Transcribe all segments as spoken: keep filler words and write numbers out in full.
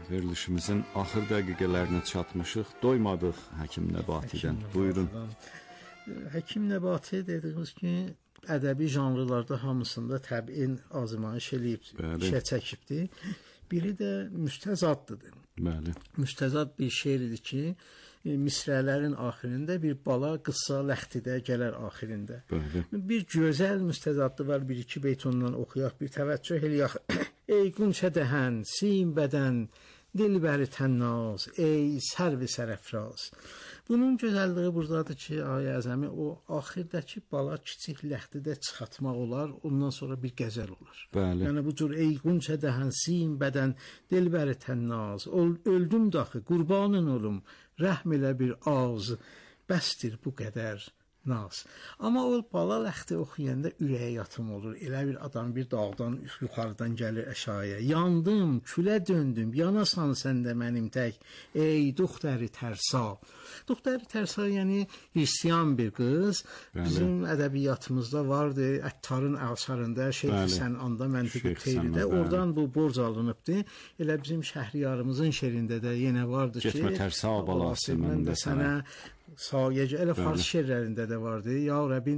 verilişimizin axır dəqiqələrinə çatmışıq. Doymadıq Həkim Nəbatidən. Həkim Buyurun. Həkim Nəbati dediyimiz ki, ədəbi janrlarda hamısında təbiin azmayış eləyib, işə çəkibdir. Biri də müstəzaddır. Bəli. Müstəzad bir şeirdir ki, misrələrin axirində bir bala qıssa ləxtidə gələr axirində. Bəli. Bir gözəl müstəzadlı var, bir iki beyt ondan oxuyaq, bir təvəccüh eləyək. Ey qunçə dəhən, sim bədən, dilbəri tənnaz, ey sərvi sərəfraz. Bunun gözəlliyi buradadır ki, Ay Əzəmi, o axirdəki bala kiçik ləxtidə çıxartmaq olar, ondan sonra bir qəzəl olur. Bəli. Yəni bu cür ey qunçə dəhən, sim bədən, dilbəri tənnaz, öldüm daxı, qurbanın olum, rəhm elə bir ağız, bəsdir bu qədər naz. Amma o bala ləxti oxuyanda ürəyə yatım olur. Elə bir adam bir dağdan, yuxarıdan gəlir əşaya. Yandım, külə döndüm, yanasan sən də mənim tək. Ey duxtəri tərsa. Duxtəri tərsa yəni hristiyan bir qız. Bəli. Bizim ədəbiyyatımızda vardı. Əttarın əsərində Şeyx sən anda məntiqi teyridə. Oradan bu borc alınıbdı. Elə bizim Şəhriyarımızın şeirində də yenə vardı ki, getmə tərsa balası mən də sənə sayəcə. Elə fars şeirlərində də vardı. Ya Rəbbin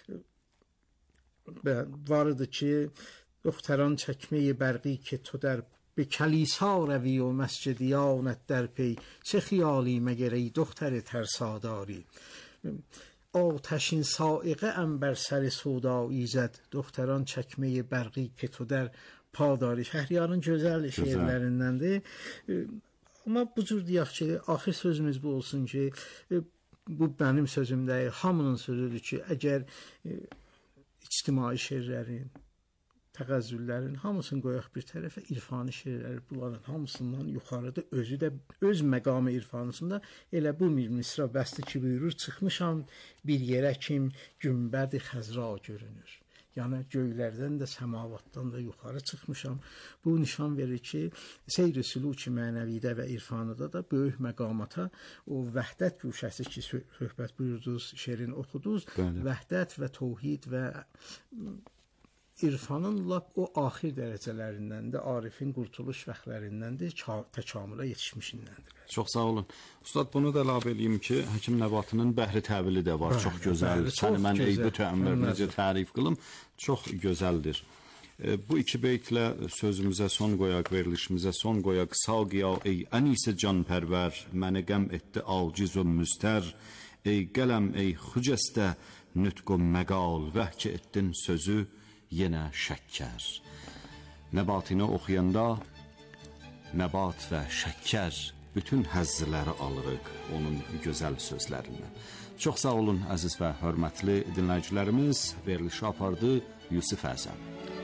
vardı ki, duxtaran çəkməyi bərqi ki tu der به کلیسا روی و مسجد یانت در پی چه خیالی مگر ای دختر ترساداری آتشین سائقه ام بر سر سودایی زد دختران çəkməyi bərqi ki tu der padari. Şəhriyarın gözəl şeirlərindəndir. Amma bu cür deyək ki, axir sözümüz bu olsun ki, bu mənim sözüm deyil, hamının sözüdür ki, əgər ictimai şeirlərin, təğəzzüllərin hamısını qoyaq bir tərəfə, irfani şeirləri bunların hamısından yuxarıda özü də öz məqamı irfanısında elə bu misra bəsti ki buyurur, çıxmışam bir yerə kim günbədi xəzra görünür. Yəni göylərdən də səmavatdan da yuxarı çıxmışam. Bu nişan verir ki, seyr-i sülûk-i mənəvidə və irfanıda da böyük məqamata o vəhdət güşəsi ki söhbət buyurdunuz, şeirin oxudunuz, bəli, vəhdət və təvhid və irfanın lap o axir dərəcələrindən də, Arifin qurtuluş vəxtlərindən də təkamülə yetişmişindəndir. Çox sağ olun. Ustad, bunu da əlavə eləyim ki, Həkim Nəbatinin bəhri təvili də var, bəli, çox gözəl. Səni mən eybi təəmmür necə tərif qılım, çox gözəldir. E, bu iki beytlə sözümüzə son qoyaq, verilişimizə son qoyaq. Sağya ey ənisi canpərvər, məni qəm etdi aciz o müstər, ey qələm ey xücəstə nütq o məqal, vəhk etdin sözü yenə şəkkər. Nəbatini oxuyanda nəbat və şəkkər bütün həzzləri alırıq onun gözəl sözlərindən. Çox sağ olun əziz və hörmətli dinləyicilərimiz. Verilişi apardı Yusuf Əzəm.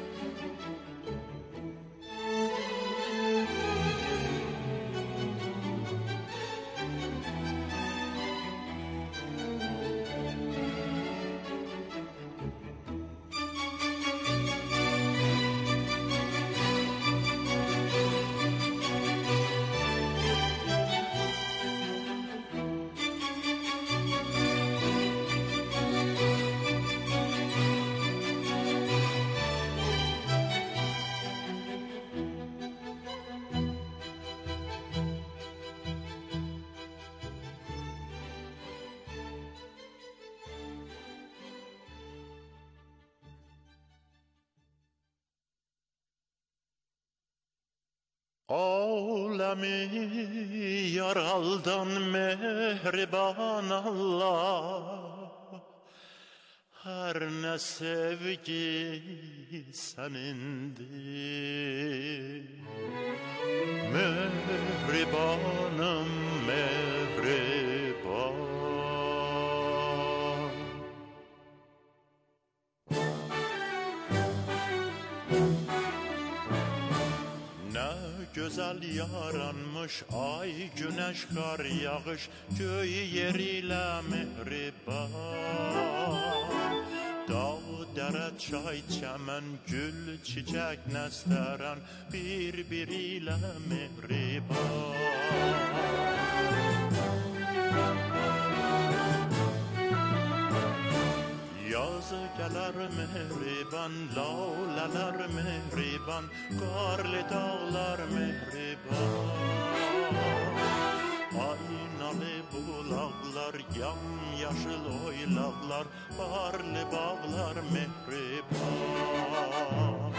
Alemi yaraldan mehriban Allah, her ne sevgi senindir. Mehribanım mehriban. Güzel yaranmış ay, güneş, kar, yağış, göğü yeriyle mehriban. Dağ, dere, çay, çəmən, gül, çiçək, nəstərən bir-biriyle mehriban. Yazı gələr mehriban, laulələr mehriban, qarlı dağlar mehriban. yaylaqlar, barlı bağlar mehriban.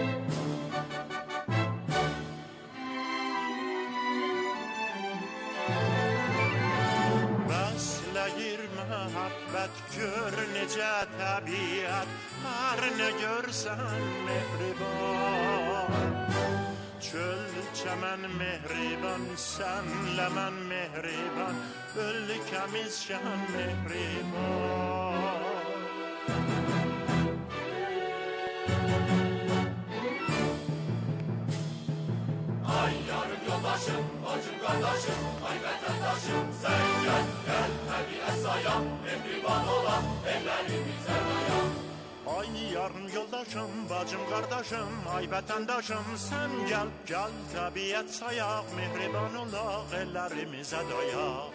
Bəsləyir məhəbbət, gör necə təbiət, hər nə görsən mehriban. Çöl çəmən mehriban, sənlə mən mehriban, ölkəmiz şən mehriban. Ay yarım yoldaşım, bacım qardaşım, ay vətəndaşım, sən gəl, gəl təbiət sayan, mehriban olan ellərimizə dayan. Ay yarım yoldaşım, bacım qardaşım, ay vətəndaşım, sən gəl, gəl təbiət sayaq, mehriban olaq ellərimizə dayaq.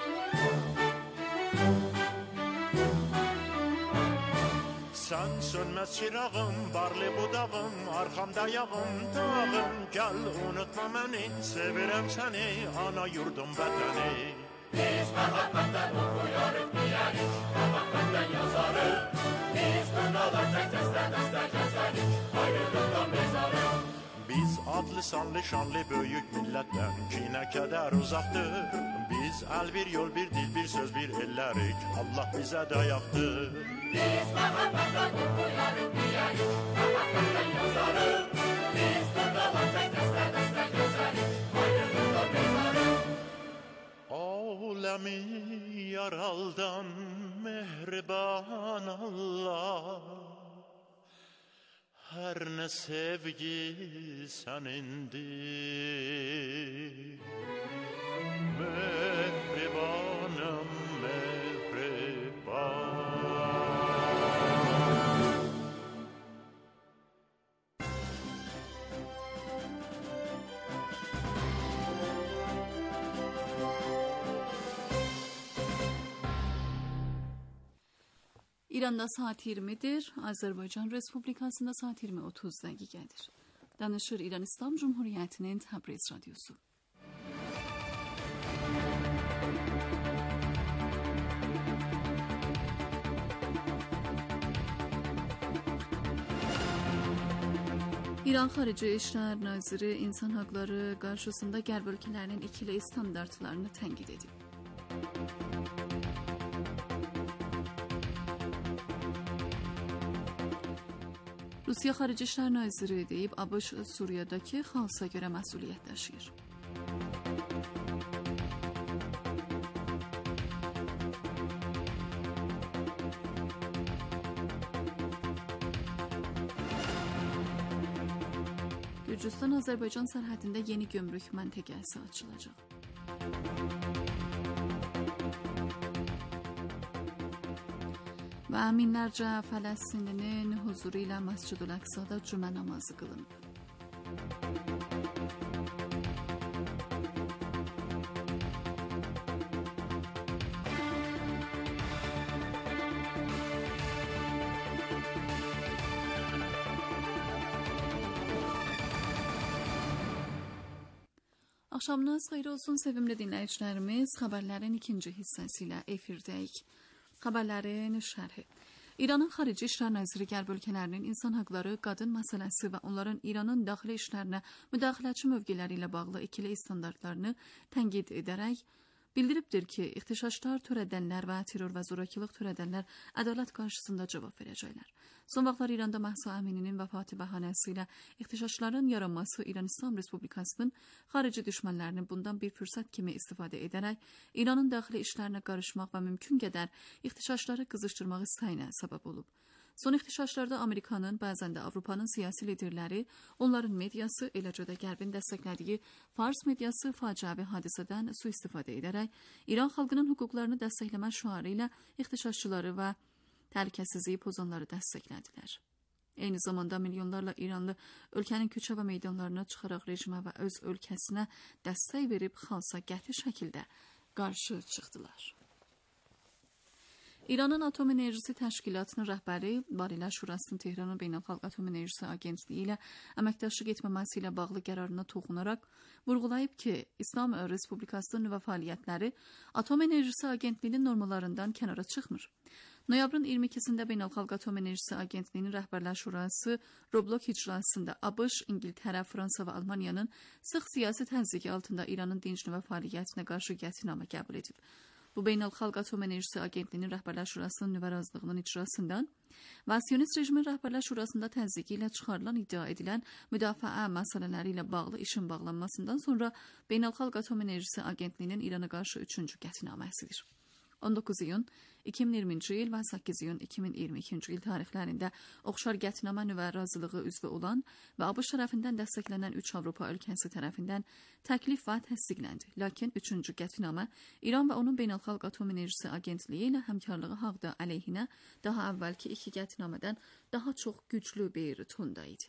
Sən sönməz çırağım, barlı budağım, arxamda yağım, dağım, gəl unutma məni, sevirəm səni, ana yurdum vətəni. Biz məhəbbətdən oxuyarıq, deyərik, məhəbbətdən yazarıq. Biz dünyalar tək dəstə dəstə gəzərik, ayrılıqdan bezarıq. Biz adlı sanlı şanlı böyük millətdən kinə kədər uzaqdır. Biz əl bir yol bir dil bir söz bir ellərik, Allah bizə dayaqdır. Biz məhəbbətdən oxuyarıq, deyərik, məhəbbətdən yazarıq. Biz dünyalar tək dəstə dəstə gəzərik, ayrılıqdan bezarıq. Aləmi yaraldan mehriban Allah, hər nə sevgi sənindir. Mehribanım, mehriban. İranda saat iyirmidir, Azərbaycan Respublikasında saat iyirmi otuz dəqiqədir. Danışır İran İslam Cumhuriyyətinin Təbriz Radyosu. İran Xarici İşlər Naziri insan haqları qarşısında Qərb ölkələrinin ikili standartlarını tənqid edib. Rusiya Xarici İşlər Naziri deyib, ABŞ Suriyadakı xaosa görə məsuliyyət daşıyır. Gürcüstan-Azərbaycan sərhədində yeni gömrük məntəqəsi açılacaq. Və minlərcə Fələstinlinin huzuru ilə Məscid-ül Əqsada cümə namazı qılınıb. Axşamınız xeyir olsun sevimli dinləyicilərimiz. Xəbərlərin ikinci hissəsi ilə efirdəyik. Xəbərlərin şərhi. İranın Xarici İşlər Naziri Qərb ölkələrinin insan haqları, qadın məsələsi və onların İranın daxili işlərinə müdaxiləçi mövqeləri ilə bağlı ikili standartlarını tənqid edərək bildiribdir ki, ixtişaşlar, törədənlər və terror və zorakılıq törədənlər ədalət qarşısında cavab verəcəklər. Son vaxtlar İranda Mahsa Əmininin vəfatı bəhanəsi ilə ixtişaşların yaranması İran İslam Respublikasının xarici düşmənlərinin bundan bir fürsət kimi istifadə edərək İranın daxili işlərinə qarışmaq və mümkün qədər ixtişaşları qızışdırmaq istəyinə səbəb olub. Son ixtişaşlarda Amerikanın, bəzən də Avropanın siyasi liderləri, onların mediası, eləcə də Qərbin dəstəklədiyi Fars mediası faciəvi hadisədən sui-istifadə edərək İran xalqının hüquqlarını dəstəkləmə şüarı ilə ixtişaşçıları və təhlükəsizliyi pozanları dəstəklədilər. Eyni zamanda milyonlarla İranlı ölkənin küçə və meydanlarına çıxaraq rejimə və öz ölkəsinə dəstək verib xalsa qəti şəkildə qarşı çıxdılar. İranın Atom Enerjisi Təşkilatının rəhbəri Barilər Şurasının Tehranın Beynəlxalq Atom Enerjisi Agentliyi ilə əməkdaşlıq etməməsi ilə bağlı qərarına toxunaraq vurğulayıb ki, İslam Respublikasının nüvə fəaliyyətləri Atom Enerjisi Agentliyinin normalarından kənara çıxmır. Noyabrın iyirmi ikisində Beynəlxalq Atom Enerjisi Agentliyinin Rəhbərlər Şurası Roblok iclasında ABŞ, İngiltərə, Fransa və Almaniyanın sıx siyasi təzyiqi altında İranın dinc nüvə fəaliyyətinə qarşı qətnamə qəbul edib. Bu Beynəlxalq Atom Enerjisi Agentliyinin Rəhbərlər Şurasının nüvə razılığının icrasından və Siyonist rejimin Rəhbərlər Şurasında təzyiqi ilə çıxarılan iddia edilən müdafiə məsələləri ilə bağlı işin bağlanmasından sonra Beynəlxalq Atom Enerjisi Agentliyinin İrana qarşı üçüncü qətnaməsidir. on doqquz iyun iki min iyirminci il və səkkiz iyun iki min iyirmi ikinci il tarixlərində oxşar qətnamə nüvə razılığı üzvü olan və ABŞ tərəfindən dəstəklənən üç Avropa ölkəsi tərəfindən təklif və təsdiqləndi. Lakin üçüncü qətnamə İran və onun Beynəlxalq Atom Enerjisi Agentliyi ilə həmkarlığı haqda əleyhinə daha əvvəlki iki qətnamədən daha çox güclü bir tonda idi.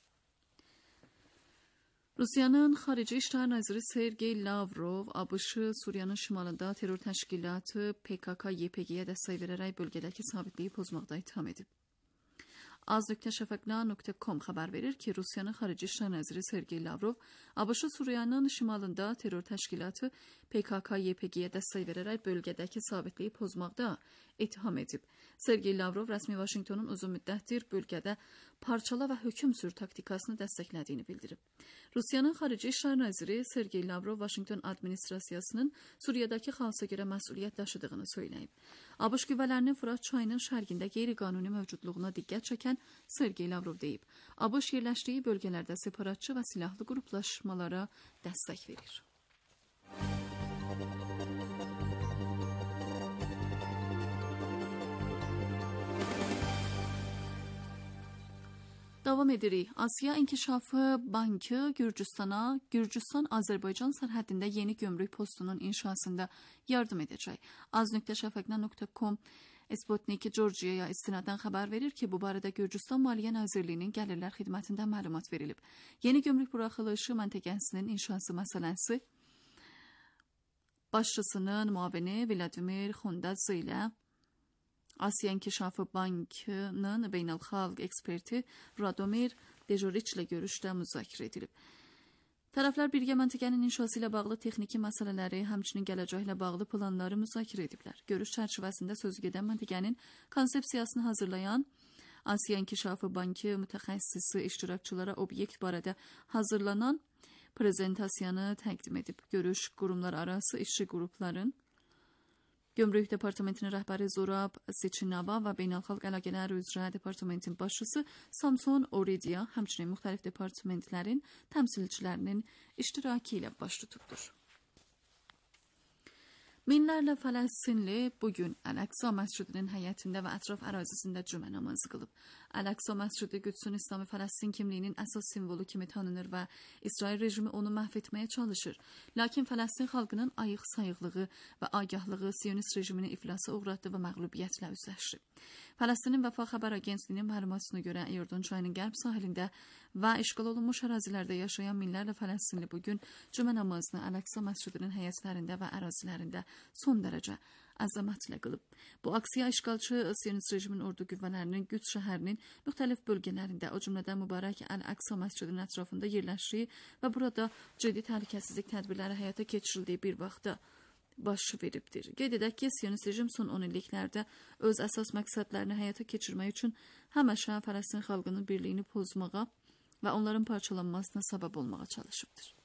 Rusiyanın Xarici İşlər Naziri Sergey Lavrov, ABŞ Suriyanın şimalında terror təşkilatı P K K Y P G-yə dəstək verərək bölgədəki sabitliyi pozmaqda itham edib. az nöqtə şafaqla nöqtə com xəbər verir ki, Rusiyanın Xarici İşlər Naziri Sergey Lavrov, ABŞ Suriyanın şimalında terror təşkilatı P K K Y P G-yə dəstək verərək bölgədəki sabitliyi pozmaqda itham edib. Sergey Lavrov rəsmi Vaşinqtonun uzun müddətdir bölgədə parçala və hökm sür taktikasını dəstəklədiyini bildirib. Rusiyanın Xarici İşlər Naziri Sergey Lavrov Vaşinqton administrasiyasının Suriyadakı xaosa görə məsuliyyət daşıdığını söyləyib. ABŞ qüvvələrinin Fırat çayının şərqində qeyri-qanuni mövcudluğuna diqqət çəkən Sergey Lavrov deyib, ABŞ yerləşdiyi bölgələrdə separatçı və silahlı qruplaşmalara dəstək verir. Davam edirik. Asiya İnkişafı Bankı Gürcüstana, Gürcüstan-Azərbaycan sərhədində yeni gömrük postunun inşasında yardım edəcək. az nöqtə şafaqla nöqtə com Sputnik Georgiyaya istinadən xəbər verir ki, bu barədə Gürcüstan Maliyyə Nazirliyinin Gəlirlər Xidmətində məlumat verilib. Yeni gömrük buraxılışı məntəqəsinin inşası məsələsi başçısının müavini Vladimir Xondadze ilə Asiya İnkişafı Bankının beynəlxalq eksperti Radomir Dejoriç ilə görüşdə müzakirə edilib. Tərəflər birgə məntəqənin inşası ilə bağlı texniki məsələləri, həmçinin gələcəklə bağlı planları müzakirə ediblər. Görüş çərçivəsində sözügedən məntəqənin konsepsiyasını hazırlayan Asiya İnkişafı Bankı mütəxəssisi iştirakçılara obyekt barədə hazırlanan prezentasiyanı təqdim edib. Görüş qurumlar arası işçi qrupların Gömrük Departamentinin rəhbəri Zorab Seçinava və Beynəlxalq Əlaqələr üzrə departamentin başçısı Samson Oridia, həmçinin müxtəlif departamentlərin təmsilçilərinin iştirakı ilə baş tutubdur. Minlərlə Fələstinli bugün Əl-Əqsa məscidinin həyətində və ətraf ərazisində cümə namazı qılıb. Əl-Əqsa məscidi Qüdsün İslami Fələstin kimliyinin əsas simvolu kimi tanınır və İsrail rejimi onu məhv etməyə çalışır. Lakin Fələstin xalqının ayıq-sayıqlığı və agahlığı Siyonist rejimini iflasa uğratdı və məğlubiyyətlə üzləşdi. Fələstinin Vəfa Xəbər Agentliyinin məlumatına görə Yordon çayının qərb sahilində və işğal olunmuş ərazilərdə yaşayan minlərlə Fələstinli bugün cümə namazını Əl-Əqsa məscidinin həyətlərində və ərazilərində son dərəcə əzəmətlə qılıb. Bu aksiya işğalçı Siyonist rejimin ordu qüvvələrinin Qüds şəhərinin müxtəlif bölgələrində, o cümlədən mübarək Əl-Əqsa məscidinin ətrafında yerləşdiyi və burada ciddi təhlükəsizlik tədbirləri həyata keçirildiyi bir vaxtda baş veribdir. Qeyd edək ki, Siyonist rejim son on illiklərdə öz əsas məqsədlərini həyata keçirmək üçün həmişə Fələstin xalqının birliyini pozmağa və onların parçalanmasına səbəb olmağa çalışıbdır.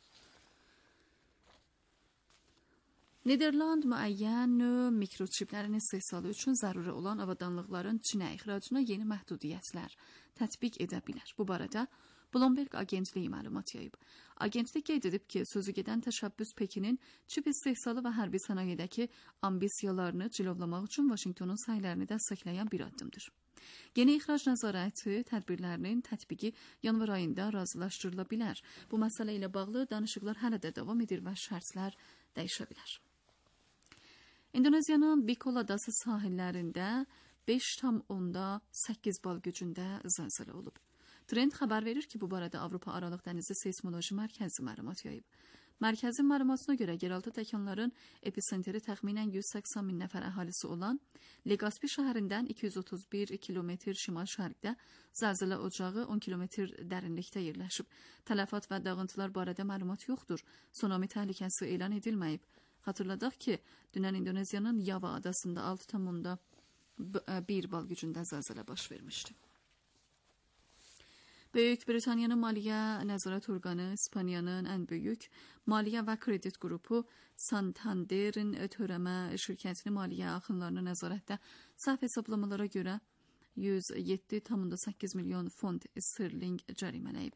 Niderland müəyyən mikroçiplərin istehsalı üçün zəruri olan avadanlıqların Çinə ixracına yeni məhdudiyyətlər tətbiq edə bilər. Bu barədə Bloomberg agentliyi məlumat yayıb. Agentlik qeyd edib ki, sözü gedən təşəbbüs Pekinin çip istehsalı və hərbi sənayedəki ambisiyalarını cilovlamaq üçün Vaşinqtonun səylərini dəstəkləyən bir addımdır. Yeni ixrac nəzarəti tədbirlərinin tətbiqi yanvar ayında razılaşdırıla bilər. Bu məsələ ilə bağlı danışıqlar hələ də davam edir və şərtlər dəyişə bilər. İndoneziyanın Bikol adası sahillərində beş tam onda səkkiz bal gücündə zəlzələ olub. Trend xəbər verir ki, bu barədə Avropa Aralıq Dənizi Seysmoloji Mərkəzi məlumat yayıb. Mərkəzin məlumatına görə yeraltı təkanların epicentri təxminən yüz səksən min nəfər əhalisi olan Leqaspi şəhərindən iki yüz otuz bir kilometr şimal-şərqdə, zəlzələ ocağı on kilometr dərinlikdə yerləşib. Tələfat və dağıntılar barədə məlumat yoxdur. Tsunami təhlükəsi elan edilməyib. Xatırladaq ki, dünən İndoneziyanın Yava adasında altı tam onda bir bal gücündə zəlzələ baş vermişdi. Böyük Britaniyanın maliyyə nəzarət orqanı İspaniyanın ən böyük maliyyə və kredit qrupu Santander'in törəmə şirkətinin maliyyə axınlarını nəzarətdə səhv hesablamalara görə yüz yeddi tam səkkiz milyon fond sterling cərimələyib.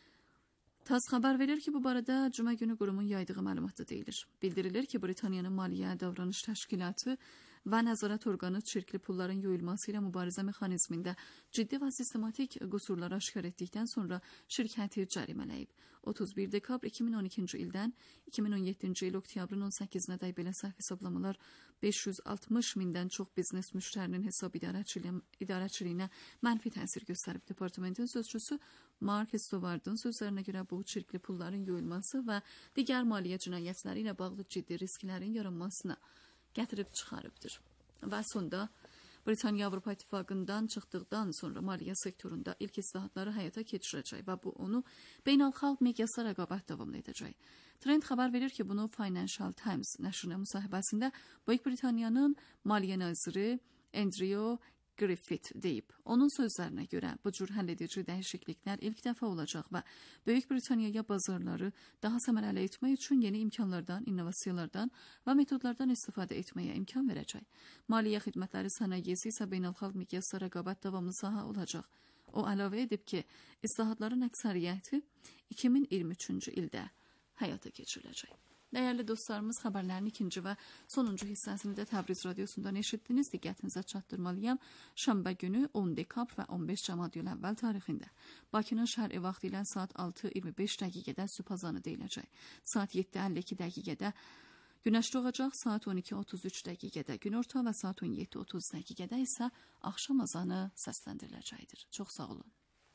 TASS xəbər verir ki, bu barədə cümə günü qurumun yaydığı məlumatda deyilir. Bildirilir ki, Britaniyanın maliyyə davranış təşkilatı və nəzarət orqanı çirkli pulların yuyulması ilə mübarizə mexanizmində ciddi və sistematik qüsurlar aşkar etdikdən sonra şirkəti cərimələyib. otuz bir dekabr iki min on ikinci ildən iki min on yeddinci il oktyabrın on səkkizinədək belə səhv hesablamalar beş yüz altmış mindən çox biznes müştərinin hesab idarəçiliyinə mənfi təsir göstərib. Departamentin sözçüsü Mark Stovardın sözlərinə görə bu çirkli pulların yuyulması və digər maliyyə cinayətləri ilə bağlı ciddi risklərin yaranmasına gətirib çıxarıbdır. Və sonda Britaniya Avropa İttifaqından çıxdıqdan sonra maliyyə sektorunda ilk islahatları həyata keçirəcək və bu onu beynəlxalq miqyasda rəqabət davam edəcək. Trend xəbər verir ki, bunu Financial Times nəşrinə müsahibəsində Böyük Britaniyanın maliyyə naziri Andrew Griffith deyib. Onun sözlərinə görə bu cür həlledici dəyişikliklər ilk dəfə olacaq və Böyük Britaniyaya bazarları daha səmərəli etmək üçün yeni imkanlardan, innovasiyalardan və metodlardan istifadə etməyə imkan verəcək. Maliyyə xidmətləri sənayesi isə beynəlxalq miqyasda rəqabət davamlı sahə olacaq. O əlavə edib ki, islahatların əksəriyyəti iki min iyirmi üçüncü ildə həyata keçiriləcək. Dəyərli dostlarımız, xəbərlərin ikinci və sonuncu hissəsini də Təbriz radiosundan eşitdiniz. Diqqətinizə çatdırmalıyam. Şənbə günü on dekabr və on beş Cəmadiyül əvvəl tarixində Bakının şərqi vaxtı ilə saat altı iyirmi beş dəqiqədə sübh azanı deyiləcək. Saat yeddi əlli iki dəqiqədə günəş doğacaq, saat on iki otuz üç dəqiqədə günorta və saat on yeddi otuz dəqiqədə isə axşam azanı səsləndiriləcəkdir. Çox sağ olun.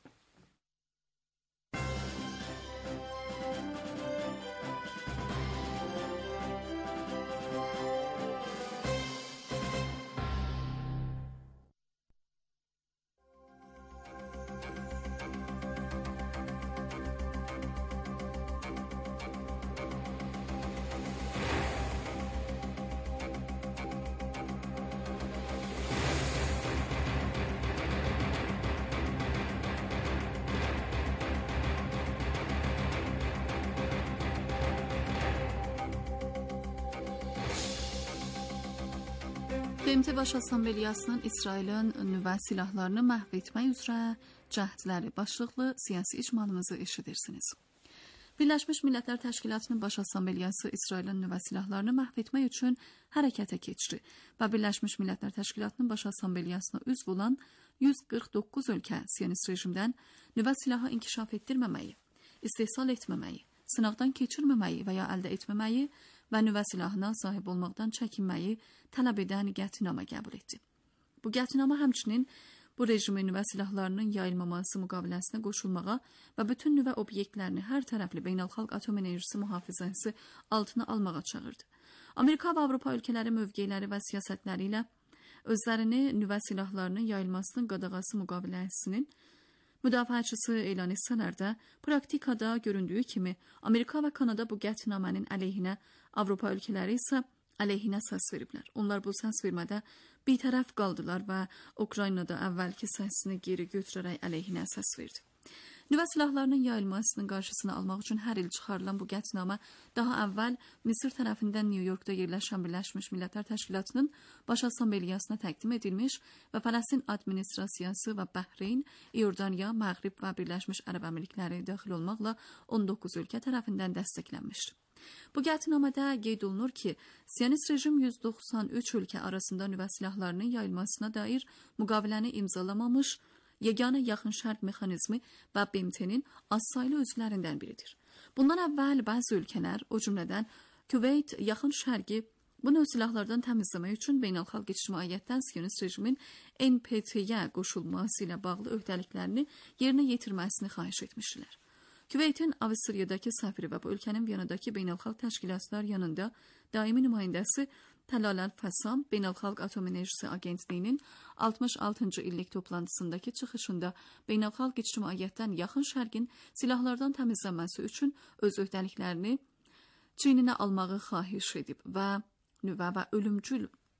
B M T Baş Assambleyasının İsrailin nüvə silahlarını məhv etmək üzrə cəhdləri başlıqlı siyasi icmalımızı eşidirsiniz. Birləşmiş Millətlər Təşkilatının Baş Assambleyası İsrailin nüvə silahlarını məhv etmək üçün hərəkətə keçdi və Birləşmiş Millətlər Təşkilatının Baş Assambleyasına üzv olan yüz qırx doqquz ölkə Siyonist rejimdən nüvə silahı inkişaf etdirməməyi, istehsal etməməyi, sınaqdan keçirməməyi və ya əldə etməməyi və nüvə silahına sahib olmaqdan çəkinməyi tələb edən qətnamə qəbul etdi. Bu qətnamə həmçinin bu rejimin nüvə silahlarının yayılmaması müqaviləsinə qoşulmağa və bütün nüvə obyektlərini hər tərəfli beynəlxalq atom enerjisi mühafizəsi altına almağa çağırdı. Amerika və Avropa ölkələri mövqeləri və siyasətləri ilə özlərini nüvə silahlarının yayılmasının qadağası müqaviləsinin müdafiəçisi elan etsələr də, praktikada göründüyü kimi Amerika və Kanada bu qətnamənin əleyhinə, Avropa ölkələri isə əleyhinə səs veriblər. Onlar bu səs vermədə bir tərəf qaldılar və Ukraynada əvvəlki səsini geri götürərək əleyhinə səs verdi. Nüvə silahlarının yayılmasının qarşısını almaq üçün hər il çıxarılan bu qətnamə daha əvvəl Misir tərəfindən New Yorkda yerləşən Birləşmiş Millətlər Təşkilatının Baş Assambleyasına təqdim edilmiş və Fələstin administrasiyası və Bəhreyn, İordaniya, Məğrib və Birləşmiş Ərəb Əmirlikləri daxil olmaqla on doqquz ölkə tərəfindən dəstəklənmişdir. Bu qətnamədə qeyd olunur ki, Siyonist rejim yüz doxsan üç ölkə arasında nüvə silahlarının yayılmasına dair müqaviləni imzalamamış, yeganə yaxın şərq mexanizmi və B M T-nin azsaylı üzvlərindən biridir. Bundan əvvəl bəzi ölkələr, o cümlədən Küveyt, yaxın şərqi bu növ silahlardan təmizləmək üçün beynəlxalq ictimaiyyətdən Siyonist rejimin N P T-yə qoşulması ilə bağlı öhdəliklərini yerinə yetirməsini xahiş etmişdilər. Küveytin Avstriyadakı səfiri və bu ölkənin Viyanadakı beynəlxalq təşkilatlar yanında daimi nümayəndəsi Təlal Əl-Fəssam Beynəlxalq Atom Enerjisi Agentliyinin altmış altıncı illik toplantısındakı çıxışında beynəlxalq ictimaiyyətdən yaxın şərqin silahlardan təmizlənməsi üçün öz öhdəliklərini çiyninə almağı xahiş edib və nüvə və ölümcül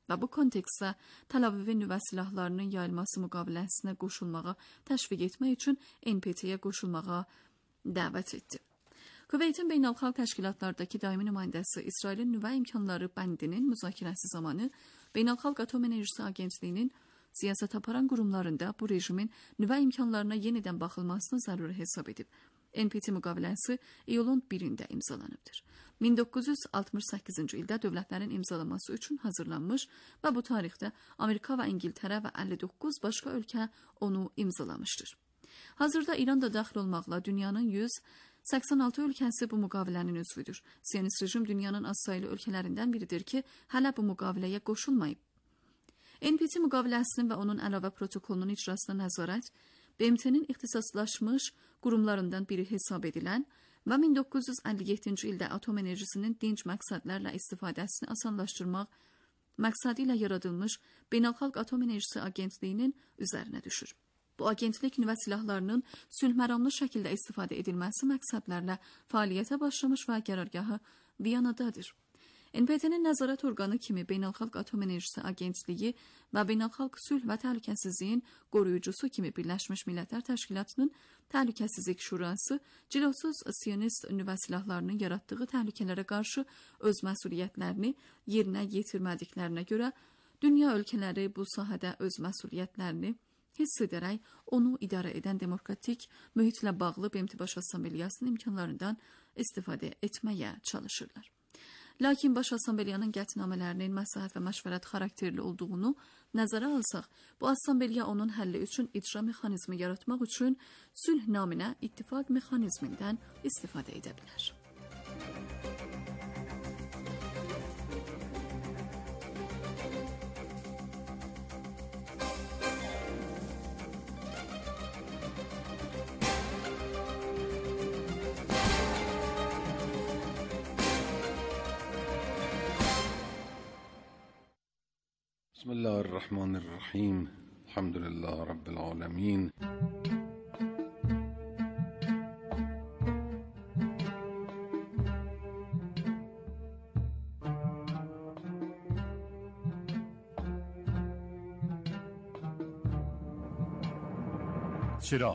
və bu kontekstdə Tel Avivin nüvə silahlarının yayılması müqaviləsinə qoşulmağa təşviq etmək üçün N P T-yə qoşulmağa dəvət etdi. Küveytin beynəlxalq təşkilatlardakı daimi nümayəndəsi İsrailin nüvə imkanları bəndinin müzakirəsi zamanı Beynəlxalq Atom Enerjisi Agentliyinin siyasət aparan qurumlarında bu rejimin nüvə imkanlarına yenidən baxılmasını zəruri hesab edib. N P T müqaviləsi iyulun birində imzalanıbdır. min doqquz yüz altmış səkkizinci ildə dövlətlərin imzalaması üçün hazırlanmış və bu tarixdə Amerika və İngiltərə və əlli doqquz başqa ölkə onu imzalamışdır. Hazırda İran da daxil olmaqla dünyanın yüz səksən altı ölkəsi bu müqavilənin üzvüdür. Siyonist rejim dünyanın az sayılı ölkələrindən biridir ki, hələ bu müqaviləyə qoşulmayıb. N P T müqaviləsinin və onun əlavə protokolunun icrasına nəzarət B M T-nin ixtisaslaşmış qurumlarından biri hesab edilən və min doqquz yüz əlli yeddinci ildə atom enerjisinin dinc məqsədlərlə istifadəsini asanlaşdırmaq məqsədi ilə yaradılmış Beynəlxalq Atom Enerjisi Agentliyinin üzərinə düşür. Bu agentlik nüvə silahlarının sülhməramlı şəkildə istifadə edilməsi məqsədlərlə fəaliyyətə başlamış və qərargahı Viyanadadır. N P T-nin nəzarət orqanı kimi Beynəlxalq Atom Enerjisi Agentliyi və Beynəlxalq Sülh və Təhlükəsizliyin qoruyucusu kimi Birləşmiş Millətlər Təşkilatının Təhlükəsizlik Şurası cilosuz siyonist nüvə silahlarının yaratdığı təhlükələrə qarşı öz məsuliyyətlərini yerinə yetirmədiklərinə görə dünya ölkələri bu sahədə öz məsuliyyətlərini hiss edərək onu idarə edən demokratik mühitlə bağlı B M T Baş Assambleyasının imkanlarından istifadə etməyə çalışırlar. Lakin Baş Assambleyanın qətnamələrinin məsləhət və məşvərət xarakterli olduğunu nəzərə alsaq, bu assambleya onun həlli üçün icra mexanizmi yaratmaq üçün sülh naminə ittifaq mexanizmindən istifadə edə bilər. بسم الله الرحمن الرحیم الحمد لله رب العالمین چراغ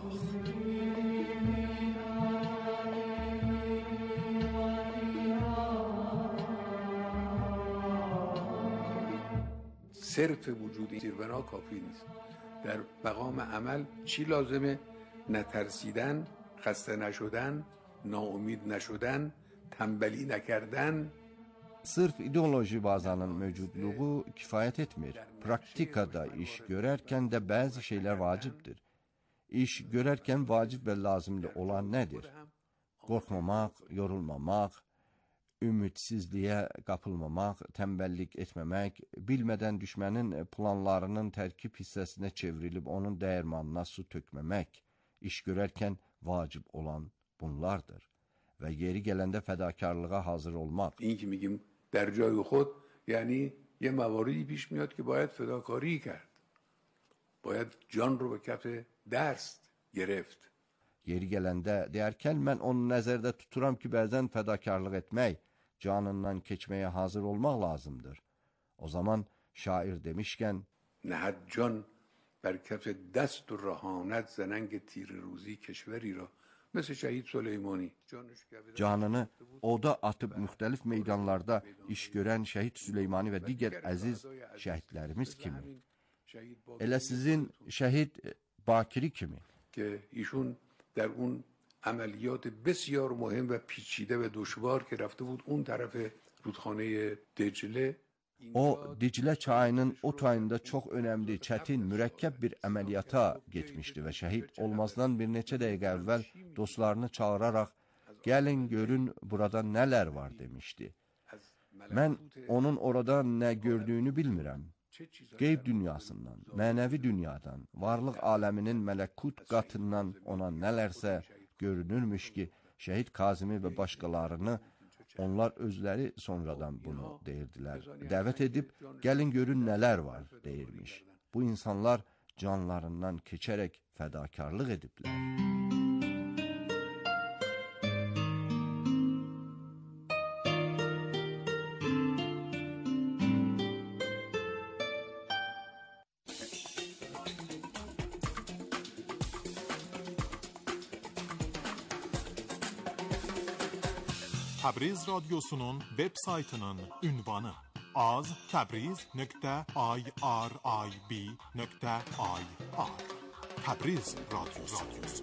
صرف وجود زیربنا کافی نیست. در مقام عمل چی لازمه؟ نترسیدن، خسته نشدن، naumid نشدن، tembeli نکردن. Sırf ideoloji bazanın mövcudluğu kifayət etmir. Praktikada iş görərkən də bəzi şeylər vacibdir. İş görərkən vacib və lazımlı olan nədir? Qorxmamaq, yorulmamaq, ümidsizliyə qapılmamaq, tənbəllik etməmək, bilmədən düşmənin planlarının tərkib hissəsinə çevrilib onun dəyirmanına su tökməmək, iş görərkən vacib olan bunlardır və yeri gələndə fədakarlığa hazır olmaq. این که میگیم در جای خود یعنی یه مواردی پیش میاد که باید فداکاری کرد. باید جان رو به کف دست گرفت. Yeri gələndə deyərkən mən onu nəzərdə tuturam ki, bəzən fədakarlıq etmək, canından keçməyə hazır olmaq lazımdır. O zaman şair demişkən, نهد جان بر کف دست و رهانت زننگ تیر روزی کشوری را مثل şəhid Süleymani. Canını oda atıb müxtəlif meydanlarda iş görən şəhid Süleymani və digər əziz şəhidlərimiz kimi. Elə sizin şəhid Bakiri kimi. که ایشون در اون عملیات بسیار مهم و پیچیده و دشوار که رفته بود اون طرف رودخانه دجله O, Diclə çayının o tayında çox önəmli, çətin, mürəkkəb bir əməliyyata getmişdi və şəhid olmazdan bir neçə dəqiqə əvvəl dostlarını çağıraraq, gəlin görün burada nələr var demişdi. Mən onun orada nə gördüyünü bilmirəm. Qeyb dünyasından, mənəvi dünyadan, varlıq aləminin mələkut qatından ona nələrsə görünürmüş ki, şəhid Kazimi və başqalarını onlar özləri sonradan bunu deyirdilər. Dəvət edib, gəlin görün nələr var deyirmiş. Bu insanlar canlarından keçərək fədakarlıq ediblər. Təbriz Radyosu'nun web saytının ünvanı az təbriz nöqtə irib nöqtə ir Təbriz Radyosu.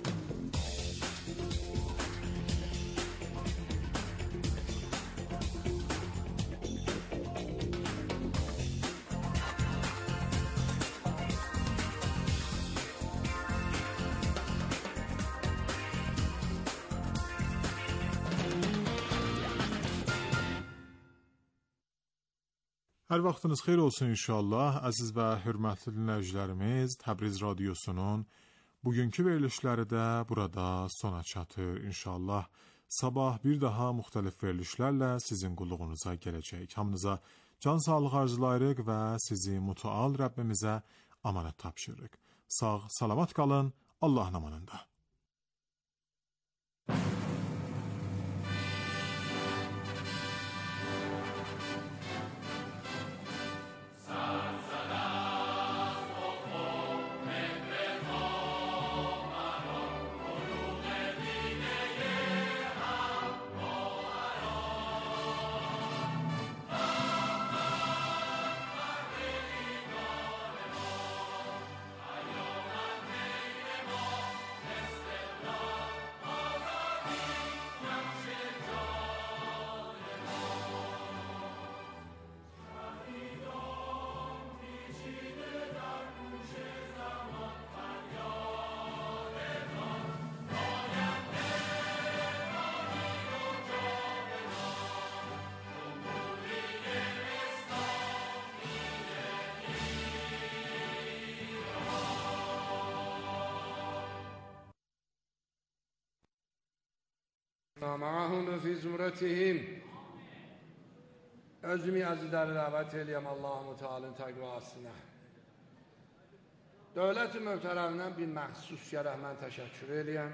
Hər vaxtınız xeyir olsun inşallah, əziz və hörmətli dinləyicilərimiz. Təbriz Radyosu'nun bugünkü verilişləri də burada sona çatır inşallah. Sabah bir daha müxtəlif verilişlərlə sizin qulluğunuza gələcək. Hamınıza can sağlıq arzulayırıq və sizi mütəal Rəbbimizə amanət tapşırırıq. Sağ, salamat qalın, Allahın amanında. معهم في زمرتهم özümü əzizləri dəvət eləyəm Allah-u Teala'nın təqvasına. Dövlət-i möhtərəmdən bir məxsus gərək mən təşəkkür eləyəm.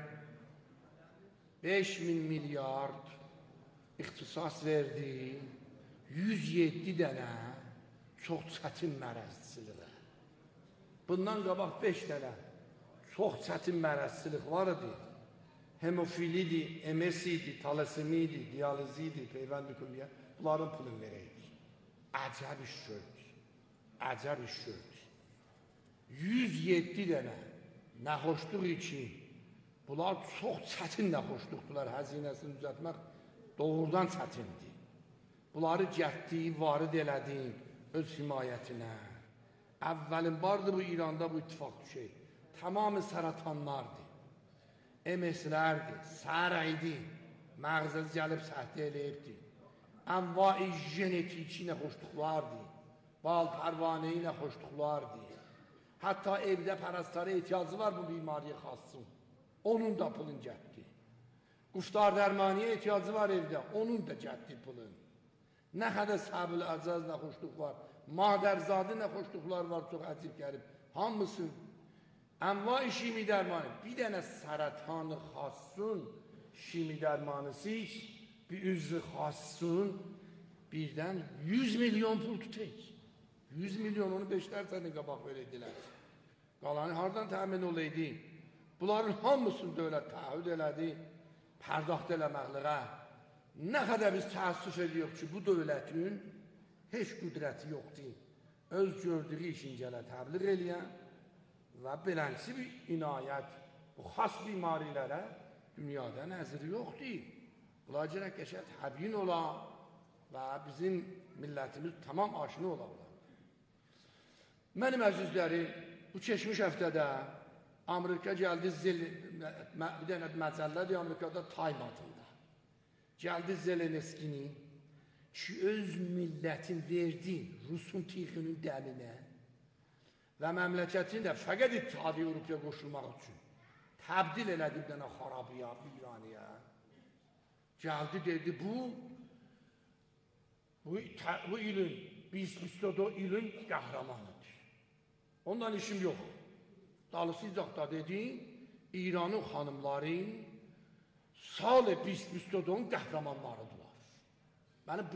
beş min milyard ixtisas verdi, yüz yeddi dənə çox çətin mərəzçiliyə. Bundan qabaq beş dənə çox çətin mərəzçilik var idi. Hemofilidir, M S idi, talasemidir, diyalizidir, peyvənd-i külliyə, bunların pulunu verəydik. Əcəb iş gördük, əcəb iş gördük. yüz yeddi dənə nəxoşluq için, bunlar çox çətin nəxoşluqdular, həzinəsini düzəltmək doğrudan çətindir. Bunları gətdik, varid elədik öz himayətinə. Əvvəlin vardı bu İranda bu ittifaq düşək, tamamı sərətanlardır. M S'lərdir, sərəydi, məğzəzi gəlib səhdə eləyibdir. Ənva-i jenetiki nəxoşluqlardır, bal pərvaneyi nəxoşluqlardır. Hətta evdə pərəstara ehtiyacı var bu bimariyə xassın, onun da pulun gətdi. Quftar dərmaniyə ehtiyacı var evdə, onun da gətdi pulun. Nə qədər səbil əcəz nəxoşluq var, madərzadı nəxoşluqlar var, çox əcib gəlib. Hamısın Enva-i şimi dermanı, bir dənə sərətanı xassın, şimi dermanısı bir üzvü xassın, birdən yüz milyon pul tutaq. yüz milyon onu beşlər səni qabaq verədilər. Qalanı hardan təmin olaydı? Bunların hamısını dövlət təəhüd elədi, pərdaxt eləməkliğə. Nə qədər biz təəssüf ediyoruz ki, bu dövlətin heç qüdrəti yoxdur. Öz gördüyü işin gələ təbliğ eləyən və beləncə bir inayət, bu xas bimarilərə dünyada nəziri yoxdur. Bunlar gərək qəşət həbin ola və bizim millətimiz tamam aşını ola ola. Mənim əzizlərim, bu keçmiş həftədə Amerika gəldi, zil, bir dənə məcəllədir Amerikada Time adında. Gəldi Zelenskini ki, öz millətin verdi Rusun tixinin dəminə və məmləkətin də fəqət İttihadi Avropaya qoşulmaq üçün təbdil elədi bir dənə xarabiyə, biraniyə. Gəldi, dedi, bu bu, bu ilin, biz müstədə ilin qəhrəmanıdır. Ondan işim yox. Dalısı izahda dedi, İranın xanımları sal-ı biz müstədənin qəhrəmanlarıdırlar. Mənim